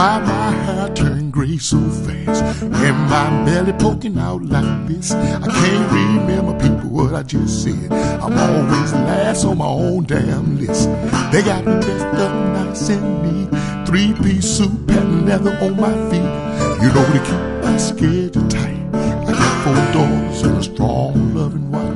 Why my hair turned gray so fast and my belly poking out like this? I can't remember, people, what I just said. I'm always last on my own damn list. They got me dressed up nice and neat, three-piece suit, patent leather on my feet. You know, to keep my schedule tight, I got 4 daughters and a strong loving wife.